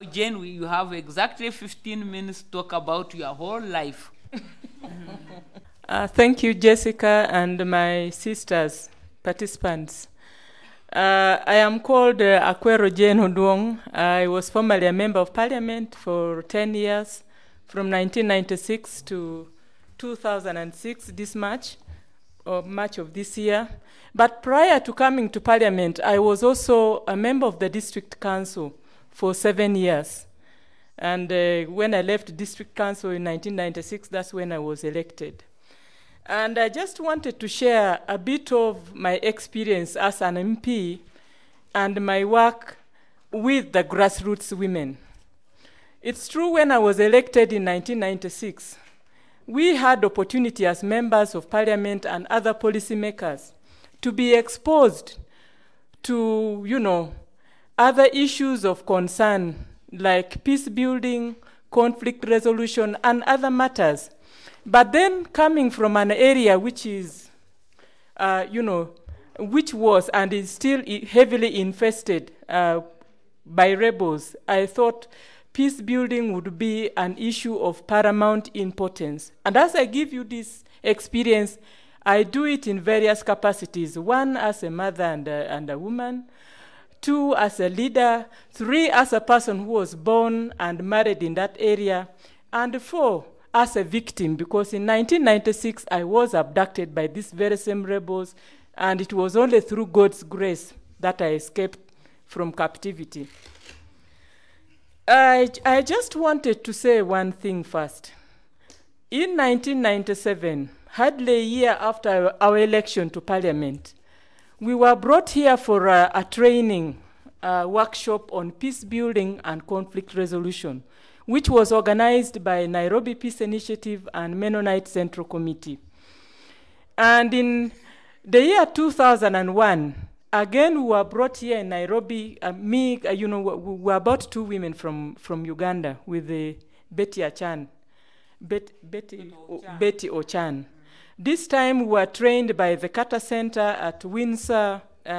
Jane, you have exactly 15 minutes to talk about your whole life. Thank you, Jessica, and my sisters, participants. I am called Akwero Jane Oduong. I was formerly a member of parliament for 10 years, from 1996 to 2006, this March, or March of this year. But prior to coming to parliament, I was also a member of the district council for 7 years. And when I left district council in 1996, that's when I was elected. And I just wanted to share a bit of my experience as an MP and my work with the grassroots women. It's true, when I was elected in 1996, we had opportunity as members of parliament and other policymakers to be exposed to, other issues of concern like peace building, conflict resolution, and other matters. But then coming from an area which is, which was and is still heavily infested by rebels, I thought peace building would be an issue of paramount importance. And as I give you this experience, I do it in various capacities. 1, as a mother and a woman. 2, as a leader. 3, as a person who was born and married in that area. And 4, as a victim, because in 1996 I was abducted by these very same rebels, and it was only through God's grace that I escaped from captivity. I just wanted to say one thing first. In 1997, hardly a year after our election to parliament, we were brought here for a training workshop on peace building and conflict resolution, which was organized by Nairobi Peace Initiative and Mennonite Central Committee. And in the year 2001, again, we were brought here in Nairobi. We were about 2 women from Uganda with Betty Ochan. Betty Ochan. This time we were trained by the Carter Center at Windsor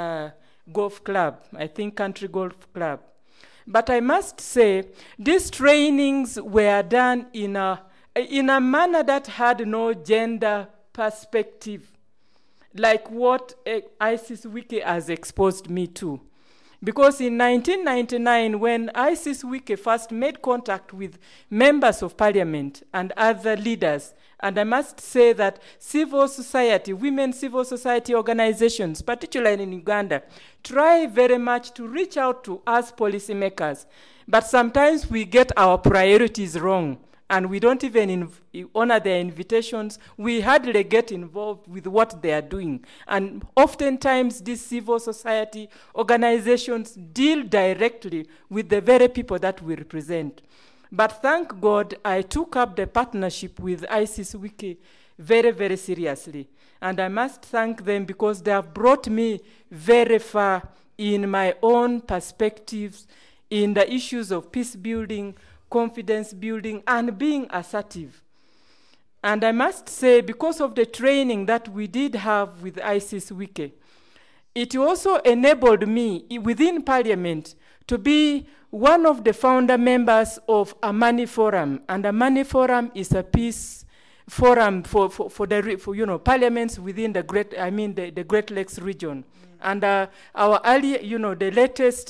Golf Club, I think Country Golf Club. But I must say, these trainings were done in a manner that had no gender perspective, like what Isis Wiki has exposed me to. Because in 1999, when Isis Wiki first made contact with members of parliament and other leaders, and I must say that civil society, women civil society organizations, particularly in Uganda, try very much to reach out to us policymakers. But sometimes we get our priorities wrong, and we don't even honor their invitations. We hardly get involved with what they are doing. And oftentimes these civil society organizations deal directly with the very people that we represent. But thank God, I took up the partnership with Isis Wiki very, very seriously. And I must thank them because they have brought me very far in my own perspectives, in the issues of peace building, confidence building, and being assertive. And I must say, because of the training that we did have with Isis Wiki, it also enabled me within Parliament to be one of the founder members of Amani Forum. And Amani Forum is a peace forum for parliaments within the Great Lakes region. And our early, the latest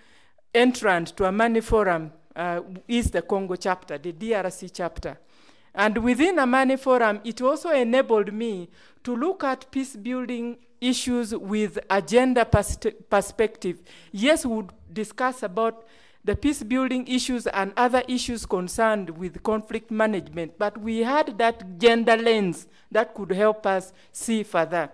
entrant to Amani Forum is the Congo chapter, the DRC chapter. And within Amani Forum, it also enabled me to look at peace building issues with a gender perspective. Yes, we would discuss about the peace building issues and other issues concerned with conflict management, but we had that gender lens that could help us see further.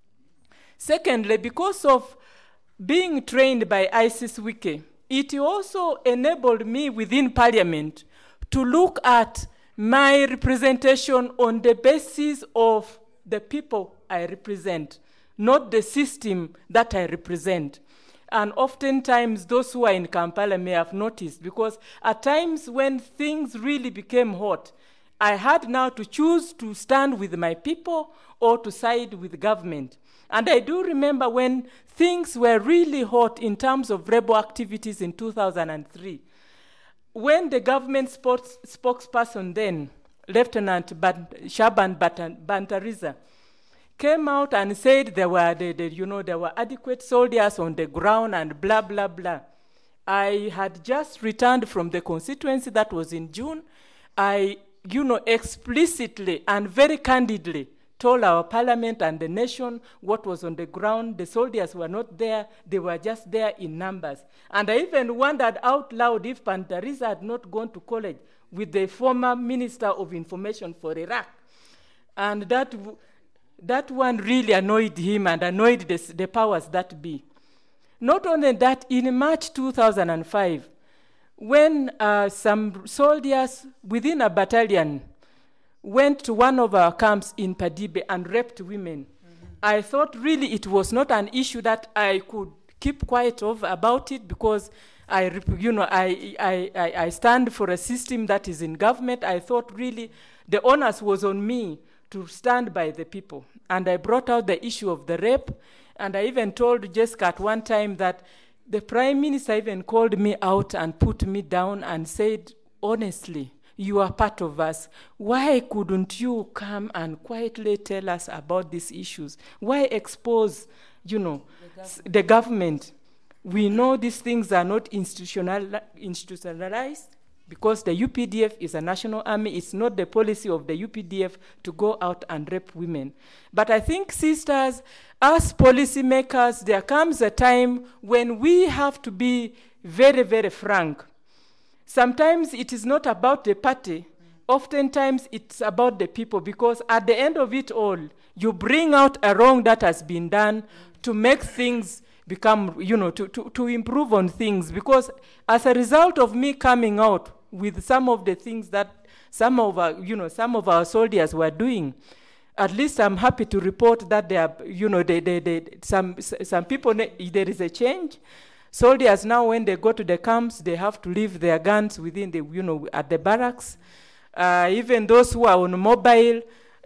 Secondly, because of being trained by Isis Wiki, it also enabled me within Parliament to look at my representation on the basis of the people I represent, not the system that I represent. And oftentimes, those who are in Kampala may have noticed, because at times when things really became hot, I had now to choose to stand with my people or to side with government. And I do remember when things were really hot in terms of rebel activities in 2003. when the government spokesperson then, Lieutenant Shaban Bantariza, came out and said there were, there were adequate soldiers on the ground and blah, blah, blah. I had just returned from the constituency that was in June. I, explicitly and very candidly told our parliament and the nation what was on the ground. The soldiers were not there. They were just there in numbers. And I even wondered out loud if Bantariza had not gone to college with the former Minister of Information for Iraq. And that one really annoyed him and annoyed the powers that be. Not only that, in March 2005, when some soldiers within a battalion went to one of our camps in Padibe and raped women, I thought really it was not an issue that I could keep quiet about it, because I stand for a system that is in government. I thought really the onus was on me to stand by the people. And I brought out the issue of the rape, and I even told Jessica at one time that the Prime Minister even called me out and put me down and said, honestly, you are part of us. Why couldn't you come and quietly tell us about these issues? Why expose, the government? We know these things are not institutionalized, because the UPDF is a national army. It's not the policy of the UPDF to go out and rape women. But I think, sisters, as policymakers, there comes a time when we have to be very, very frank. Sometimes it is not about the party. Oftentimes it's about the people, because at the end of it all, you bring out a wrong that has been done to make things become, to improve on things. Because as a result of me coming out with some of the things that some of our soldiers were doing, at least I'm happy to report that there are, some people, there is a change. Soldiers now, when they go to the camps, they have to leave their guns within the, at the barracks. Even those who are on mobile,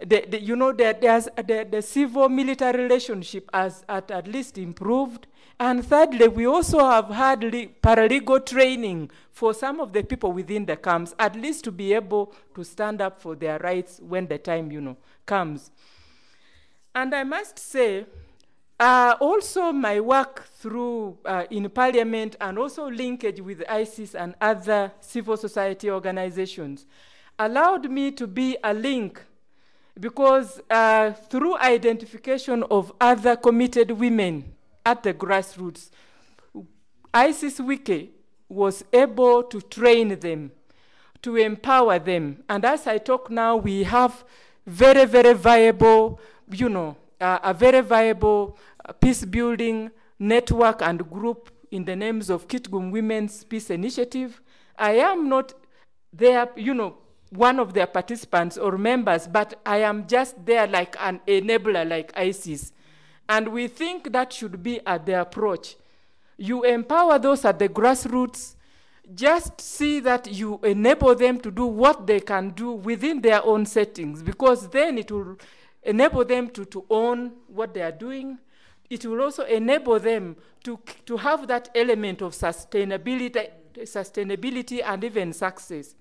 the civil-military relationship has at least improved. And thirdly, we also have had paralegal training for some of the people within the camps, at least to be able to stand up for their rights when the time, comes. And I must say, also my work through in Parliament, and also linkage with ISIS and other civil society organizations, allowed me to be a link, because through identification of other committed women at the grassroots, ISIS Wiki was able to train them, to empower them. And as I talk now, we have very, very viable, a very viable peace-building network and group in the names of Kitgum Women's Peace Initiative. I am not there, one of their participants or members, but I am just there like an enabler like ISIS. And we think that should be the approach. You empower those at the grassroots, just see that you enable them to do what they can do within their own settings, because then it will enable them to own what they are doing. It will also enable them to have that element of sustainability and even success.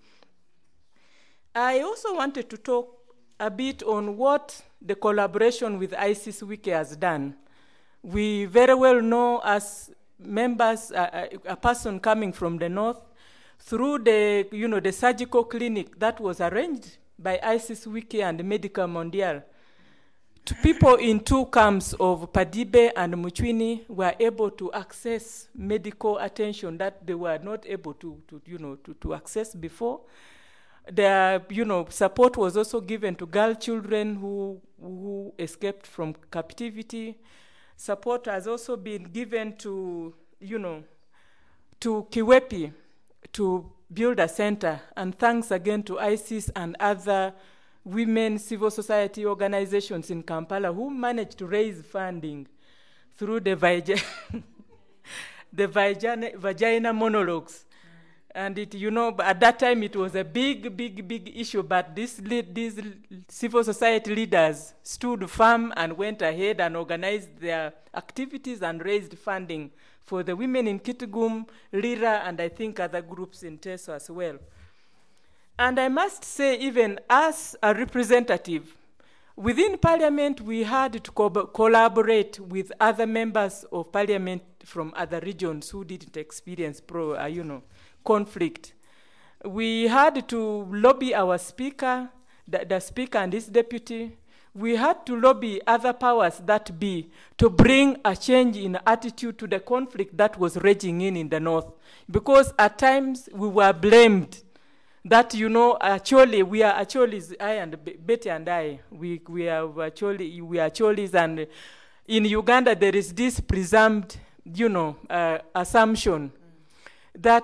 I also wanted to talk a bit on what the collaboration with ISIS Wiki has done. We very well know, as members, a person coming from the north, through the surgical clinic that was arranged by ISIS Wiki and Medica Mondial, to people in 2 camps of Padibe and Muchwini were able to access medical attention that they were not able to access before. Their, support was also given to girl children who escaped from captivity. Support has also been given to, to Kiwepi to build a center. And thanks again to ISIS and other women civil society organizations in Kampala who managed to raise funding through the vagina monologues. And it, you know, at that time it was a big issue, but these civil society leaders stood firm and went ahead and organized their activities and raised funding for the women in Kitgum, Lira, and I think other groups in Teso as well. And I must say, even as a representative, within Parliament, we had to collaborate with other members of Parliament from other regions who didn't experience conflict. We had to lobby our speaker, the speaker and his deputy. We had to lobby other powers that be to bring a change in attitude to the conflict that was raging in the north. Because at times we were blamed that, actually, we are Acholis, I and Betty and I, we are Acholis, and in Uganda there is this presumed, assumption that,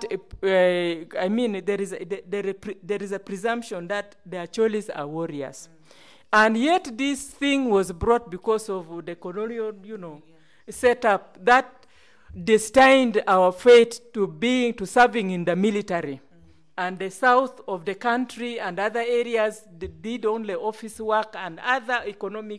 there is a presumption that the Acholis are warriors. And yet this thing was brought because of the colonial, setup that destined our fate to serving in the military. And the south of the country and other areas did only office work and other economic,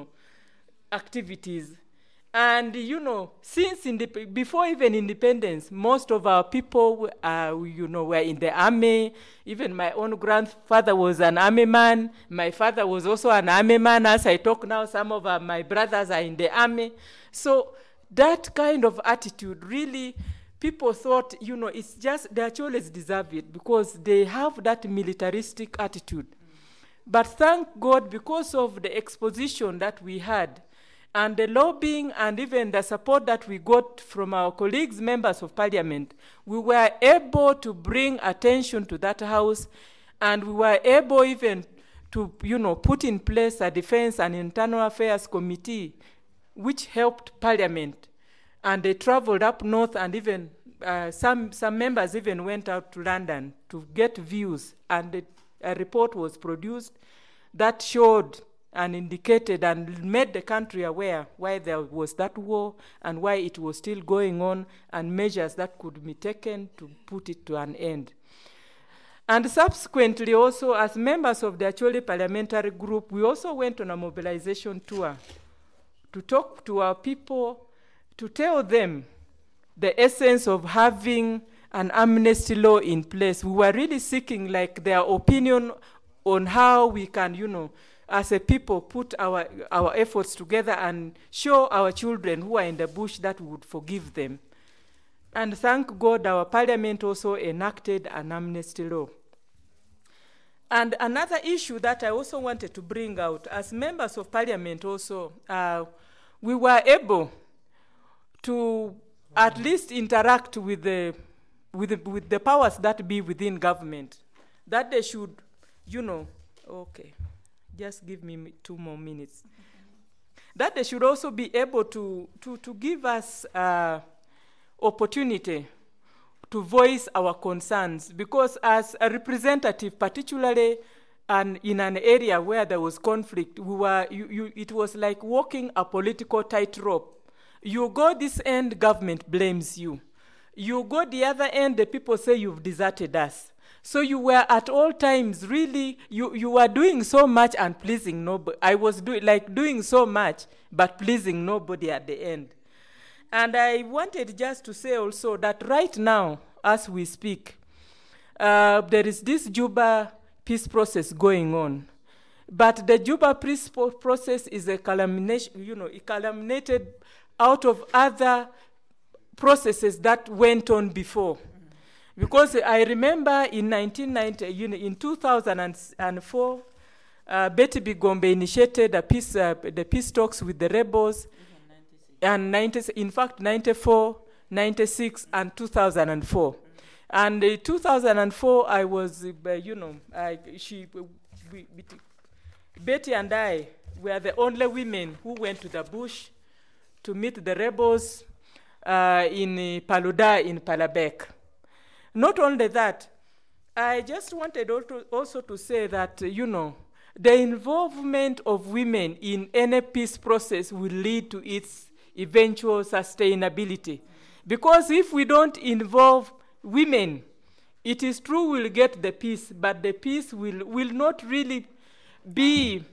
activities. And, since before even independence, most of our people, were in the army. Even my own grandfather was an army man. My father was also an army man. As I talk now, some of my brothers are in the army. So that kind of attitude really, people thought, it's just, the Acholis deserve it because they have that militaristic attitude. But thank God, because of the exposition that we had, and the lobbying and even the support that we got from our colleagues, members of Parliament, we were able to bring attention to that house, and we were able even to, put in place a Defense and Internal Affairs Committee, which helped Parliament. And they traveled up north, and even some members even went out to London to get views, and a report was produced that showed and indicated and made the country aware why there was that war and why it was still going on, and measures that could be taken to put it to an end. And subsequently also, as members of the Acholi Parliamentary Group, we also went on a mobilization tour to talk to our people, to tell them the essence of having an amnesty law in place. We were really seeking their opinion on how we can, as a people, put our efforts together and show our children who are in the bush that we would forgive them. And thank God, our Parliament also enacted an amnesty law. And another issue that I also wanted to bring out, as members of Parliament also, we were able to at least interact with the powers that be within government, that they should, okay, just give me 2 more minutes, that they should also be able to give us opportunity to voice our concerns, because as a representative, particularly in an area where there was conflict, it was like walking a political tightrope. You go this end, government blames you. You go the other end, the people say you've deserted us. So you were at all times really, you were doing so much and pleasing nobody. I was doing so much, but pleasing nobody at the end. And I wanted just to say also that right now, as we speak, there is this Juba peace process going on. But the Juba peace process is a culmination, it culminated out of other processes that went on before. Because I remember in 1990, in 2004, Betty Bigombe initiated the peace talks with the rebels, and 94, 96, and 2004. And in 2004, I was, Betty and I were the only women who went to the bush to meet the rebels in Paluda in Palabek. Not only that, I just wanted also to say that, the involvement of women in any peace process will lead to its eventual sustainability. Because if we don't involve women it is true we'll get the peace, but the peace will not really be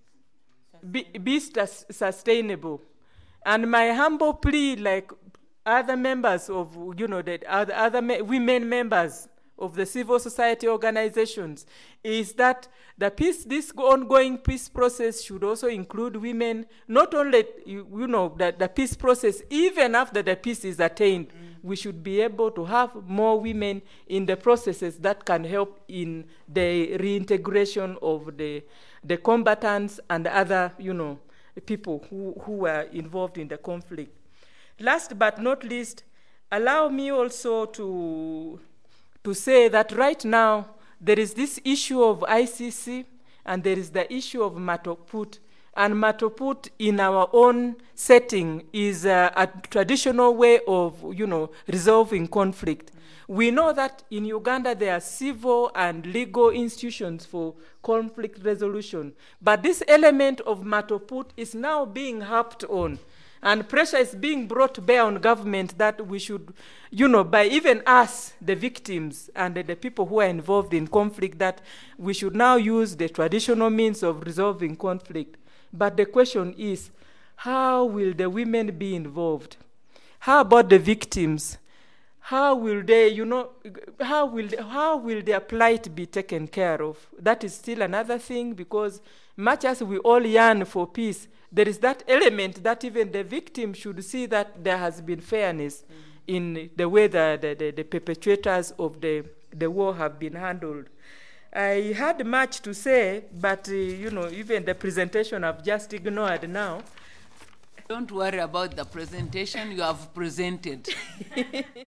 sustainable. And my humble plea, like other members of, the other women members of the civil society organizations, is that this ongoing peace process should also include women. Not only, the peace process, even after the peace is attained, we should be able to have more women in the processes that can help in the reintegration of the combatants and other, people who are involved in the conflict. Last but not least, allow me also to say that right now there is this issue of ICC and there is the issue of Matoput. And Matoput in our own setting is a traditional way of, resolving conflict. We know that in Uganda there are civil and legal institutions for conflict resolution. But this element of Matoput is now being harped on. And pressure is being brought to bear on government that we should, by even us, the victims and the people who are involved in conflict, that we should now use the traditional means of resolving conflict. But the question is, how will the women be involved? How about the victims? How will they, how will their plight be taken care of? That is still another thing, because much as we all yearn for peace, there is that element that even the victim should see that there has been fairness in the way the perpetrators of the war have been handled. I had much to say, but even the presentation I've just ignored now. Don't worry about the presentation, you have presented.